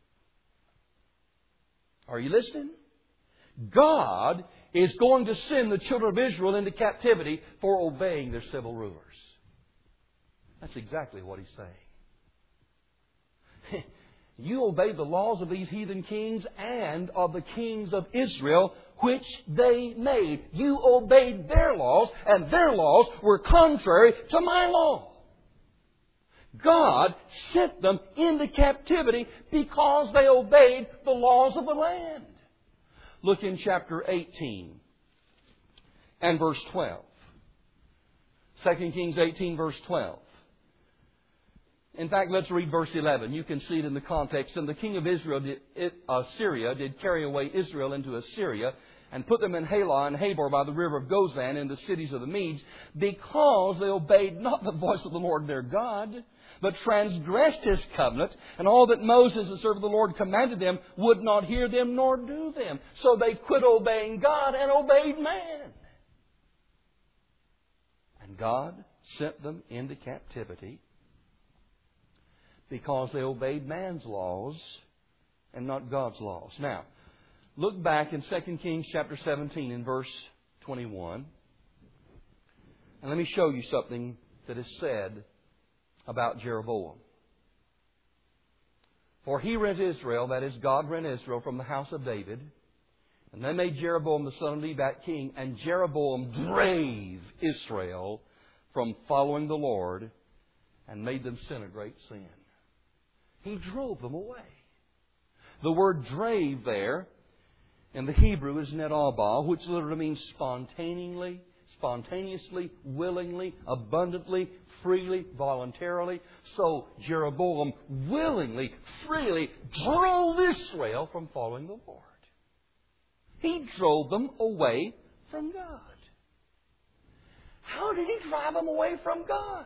Are you listening? God is going to send the children of Israel into captivity for obeying their civil rulers. That's exactly what He's saying. You obeyed the laws of these heathen kings and of the kings of Israel, which they made. You obeyed their laws, and their laws were contrary to my law. God sent them into captivity because they obeyed the laws of the land. Look in chapter 18 and verse 12. 2 Kings 18, verse 12. In fact, let's read verse 11. You can see it in the context. And the king of Syria did carry away Israel into Assyria, and put them in Halah and Habor by the river of Gozan, in the cities of the Medes, because they obeyed not the voice of the Lord their God, but transgressed His covenant, and all that Moses, the servant of the Lord, commanded them, would not hear them nor do them. So they quit obeying God and obeyed man. And God sent them into captivity because they obeyed man's laws and not God's laws. Now, look back in 2 Kings chapter 17 in verse 21. And let me show you something that is said about Jeroboam. For he rent Israel, that is, God rent Israel from the house of David, And they made Jeroboam the son of Nebat king, and Jeroboam drave Israel from following the Lord and made them sin a great sin. He drove them away. The word drave there in the Hebrew is nedabah, which literally means spontaneously, willingly, abundantly, freely, voluntarily. So Jeroboam willingly, freely drove Israel from following the Lord. He drove them away from God. How did He drive them away from God?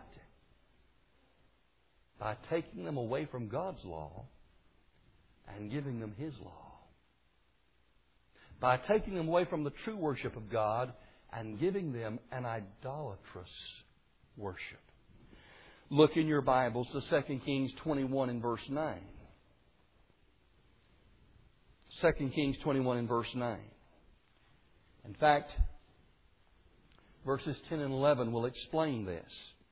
By taking them away from God's law and giving them His law. By taking them away from the true worship of God and giving them an idolatrous worship. Look in your Bibles to 2 Kings 21 and verse 9. 2 Kings 21 and verse 9. In fact, verses 10 and 11 will explain this.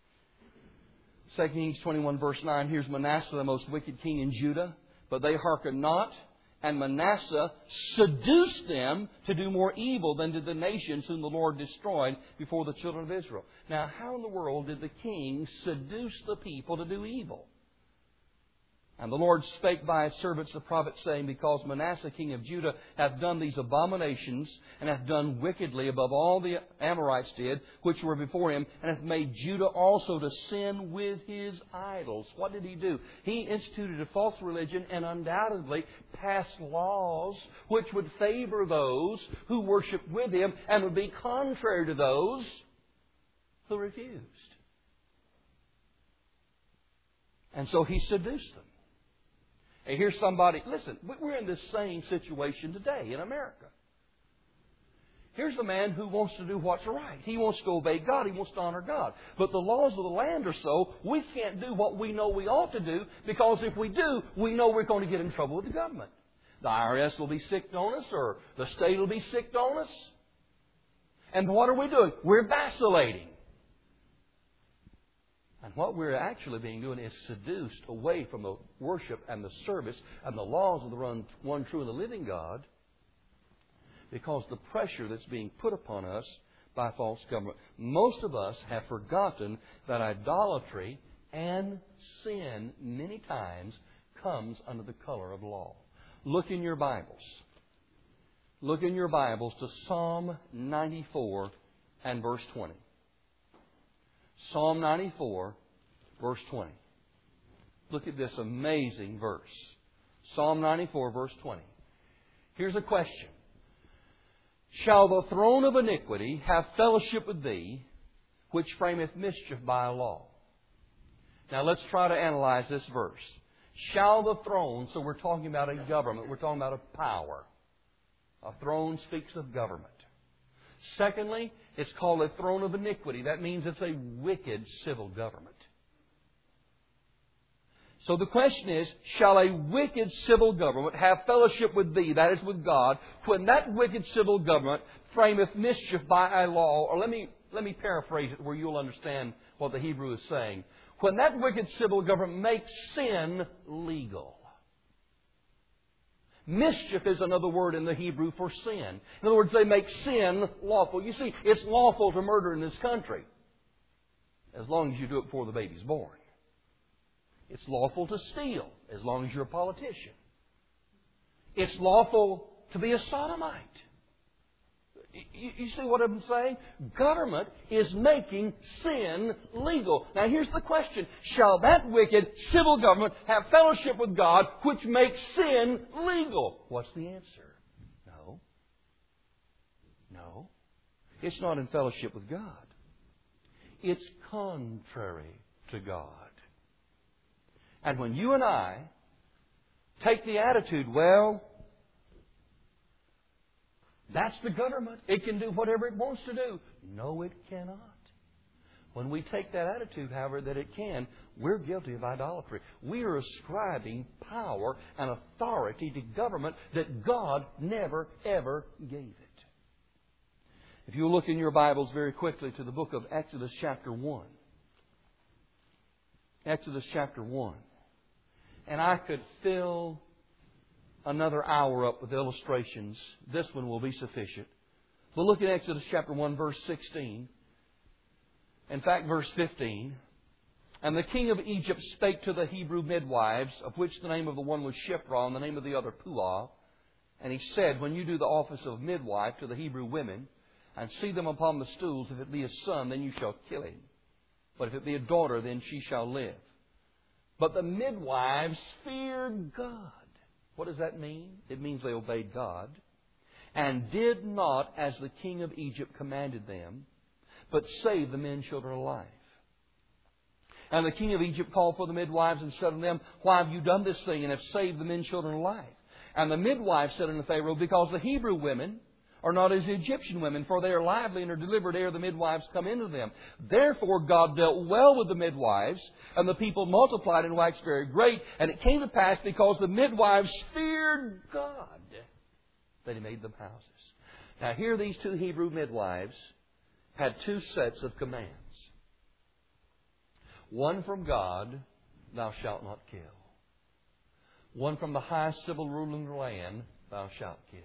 2 Kings 21 verse 9, here's Manasseh, the most wicked king in Judah, but they hearkened not, and Manasseh seduced them to do more evil than did the nations whom the Lord destroyed before the children of Israel. Now, how in the world did the king seduce the people to do evil? And the Lord spake by His servants the prophets, saying, because Manasseh king of Judah hath done these abominations, and hath done wickedly above all the Amorites did, which were before him, and hath made Judah also to sin with his idols. What did he do? He instituted a false religion and undoubtedly passed laws which would favor those who worshiped with him and would be contrary to those who refused. And so he seduced them. And here's somebody, listen, we're in this same situation today in America. Here's a man who wants to do what's right. He wants to obey God. He wants to honor God. But the laws of the land are so, we can't do what we know we ought to do, because if we do, we know we're going to get in trouble with the government. The IRS will be sicked on us, or the state will be sicked on us. And what are we doing? We're vacillating. And what we're actually being doing is seduced away from the worship and the service and the laws of the one true and the living God, because the pressure that's being put upon us by false government. Most of us have forgotten that idolatry and sin many times comes under the color of law. Look in your Bibles. Look in your Bibles to Psalm 94 and verse 20. Psalm 94, verse 20. Look at this amazing verse. Psalm 94, verse 20. Here's a question. Shall the throne of iniquity have fellowship with thee, which frameth mischief by a law? Now let's try to analyze this verse. Shall the throne, so we're talking about a government, we're talking about a power. A throne speaks of government. Secondly, it's called a throne of iniquity. That means it's a wicked civil government. So the question is, shall a wicked civil government have fellowship with thee, that is with God, when that wicked civil government frameth mischief by a law? Or let me paraphrase it where you'll understand what the Hebrew is saying. When that wicked civil government makes sin legal. Mischief is another word in the Hebrew for sin. In other words, they make sin lawful. You see, it's lawful to murder in this country as long as you do it before the baby's born. It's lawful to steal as long as you're a politician. It's lawful to be a sodomite. You see what I'm saying? Government is making sin legal. Now here's the question. Shall that wicked civil government have fellowship with God which makes sin legal? What's the answer? No. No. It's not in fellowship with God. It's contrary to God. And when you and I take the attitude, well, that's the government. It can do whatever it wants to do. No, it cannot. When we take that attitude, however, that it can, we're guilty of idolatry. We are ascribing power and authority to government that God never, ever gave it. If you look in your Bibles very quickly to the book of Exodus chapter 1. Exodus chapter 1. And I could fill another hour up with illustrations. This one will be sufficient. But look at Exodus chapter 1, verse 16. In fact, verse 15. And the king of Egypt spake to the Hebrew midwives, of which the name of the one was Shiphrah, and the name of the other Puah. And he said, when you do the office of midwife to the Hebrew women, and see them upon the stools, if it be a son, then you shall kill him. But if it be a daughter, then she shall live. But the midwives feared God. What does that mean? It means they obeyed God. And did not as the king of Egypt commanded them, but saved the men children alive. And the king of Egypt called for the midwives and said to them, why have you done this thing and have saved the men children alive? And the midwives said unto Pharaoh, because the Hebrew women are not as the Egyptian women, for they are lively and are delivered ere the midwives come into them. Therefore God dealt well with the midwives, and the people multiplied and waxed very great. And it came to pass, because the midwives feared God, that He made them houses. Now here these two Hebrew midwives had two sets of commands. One from God, thou shalt not kill. One from the highest civil ruler in the land, thou shalt kill.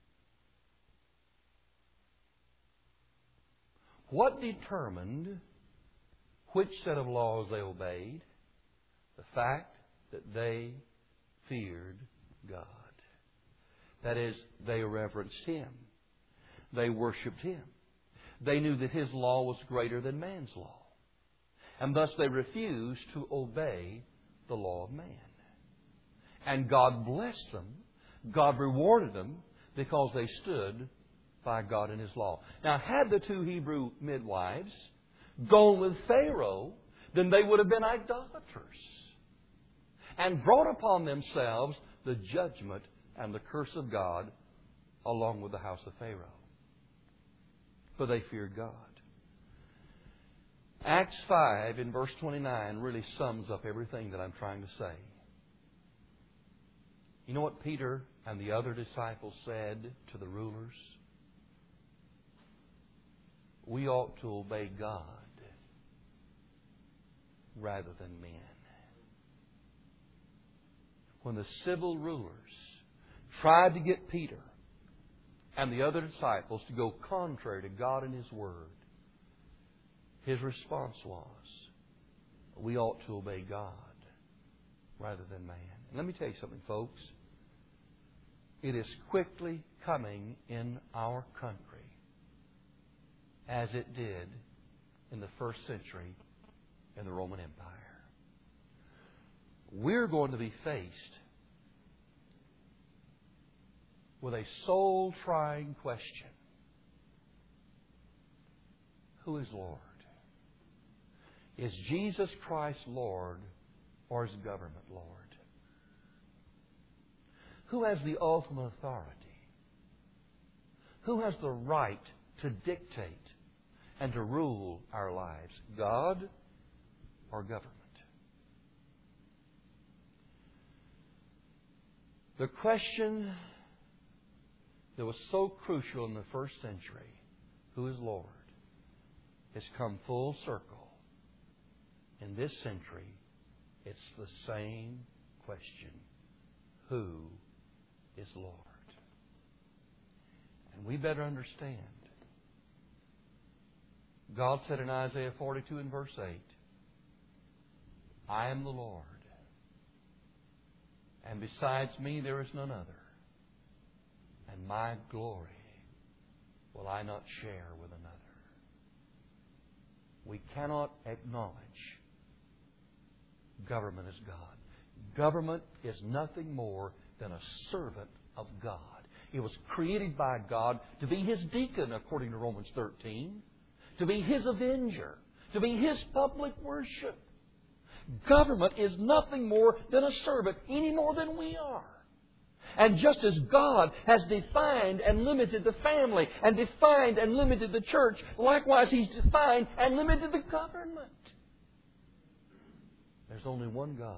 What determined which set of laws they obeyed? The fact that they feared God. That is, they reverenced Him. They worshipped Him. They knew that His law was greater than man's law. And thus they refused to obey the law of man. And God blessed them. God rewarded them because they stood by God and His law. Now, had the two Hebrew midwives gone with Pharaoh, then they would have been idolaters and brought upon themselves the judgment and the curse of God along with the house of Pharaoh. But they feared God. Acts 5 in verse 29 really sums up everything that I'm trying to say. You know what Peter and the other disciples said to the rulers? We ought to obey God rather than men. When the civil rulers tried to get Peter and the other disciples to go contrary to God and His Word, his response was, we ought to obey God rather than man. And let me tell you something, folks. It is quickly coming in our country as it did in the first century in the Roman Empire. We're going to be faced with a soul-trying question. Who is Lord? Is Jesus Christ Lord, or is government Lord? Who has the ultimate authority? Who has the right to dictate and to rule our lives? God or government? The question that was so crucial in the first century, who is Lord, has come full circle. In this century, it's the same question. Who is Lord? And we better understand. God said in Isaiah 42 and verse 8, I am the Lord, and besides me there is none other, and my glory will I not share with another. We cannot acknowledge government as God. Government is nothing more than a servant of God. It was created by God to be His deacon, according to Romans 13, to be His avenger, to be His public worship. Government is nothing more than a servant, any more than we are. And just as God has defined and limited the family and defined and limited the church, likewise He's defined and limited the government. There's only one God.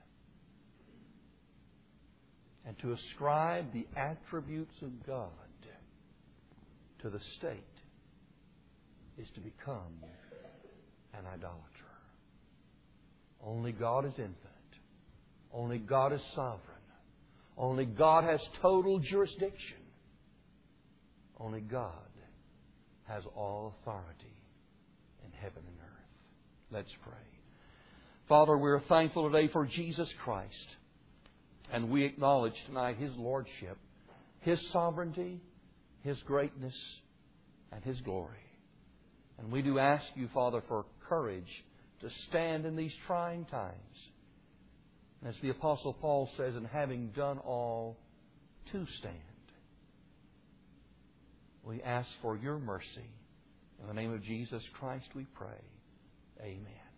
And to ascribe the attributes of God to the state is to become an idolater. Only God is infinite. Only God is sovereign. Only God has total jurisdiction. Only God has all authority in heaven and earth. Let's pray. Father, we're thankful today for Jesus Christ. And we acknowledge tonight His Lordship, His sovereignty, His greatness, and His glory. And we do ask You, Father, for courage to stand in these trying times. As the Apostle Paul says, and having done all, to stand. We ask for Your mercy. In the name of Jesus Christ we pray. Amen.